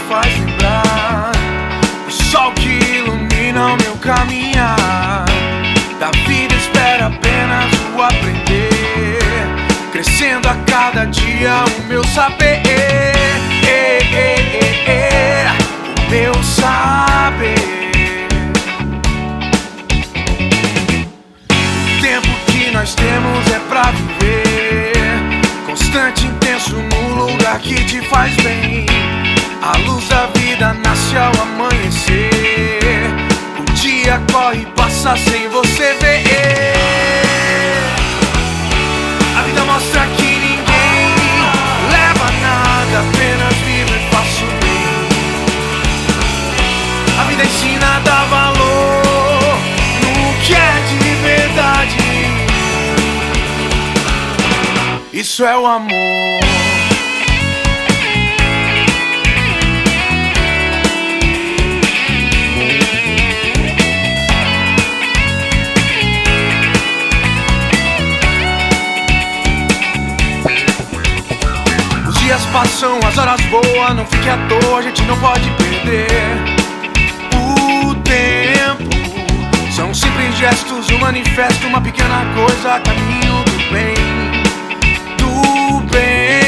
faz lembrar o sol que ilumina o meu caminhar. Da vida espera apenas o aprender, crescendo a cada dia o meu saber, o meu saber. O tempo que nós temos é pra viver, constante, intenso no lugar que te faz bem. A luz da vida nasce ao amanhecer, o dia corre e passa sem você ver. A vida mostra que ninguém leva nada, apenas vive e faço bem. A vida ensina a dar valor no que é de verdade. Isso é o amor. Os dias passam, as horas voam, não fique à toa, a gente não pode perder o tempo. São simples gestos, um manifesto, uma pequena coisa, caminho do bem, do bem.